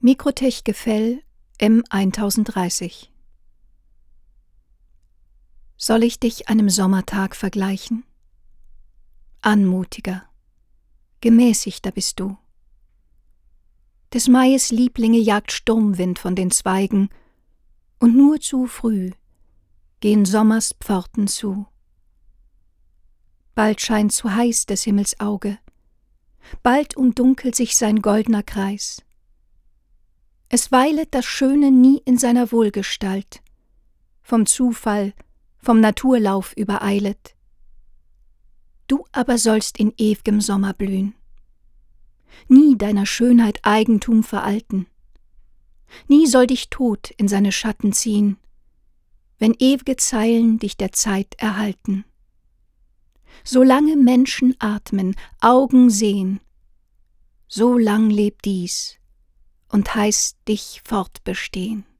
Mikrotech Gefell M1030. Soll ich dich einem Sommertag vergleichen? Anmutiger, gemäßigter bist du. Des Maies Lieblinge jagt Sturmwind von den Zweigen, und nur zu früh gehen Sommers Pforten zu. Bald scheint zu heiß des Himmels Auge, bald umdunkelt sich sein goldner Kreis. Es weilet das Schöne nie in seiner Wohlgestalt, vom Zufall, vom Naturlauf übereilet. Du aber sollst in ew'gem Sommer blühen, nie deiner Schönheit Eigentum veralten. Nie soll dich Tod in seine Schatten ziehen, wenn ew'ge Zeilen dich der Zeit erhalten. Solange Menschen atmen, Augen sehen, so lang lebt dies und heißt dich fortbestehen.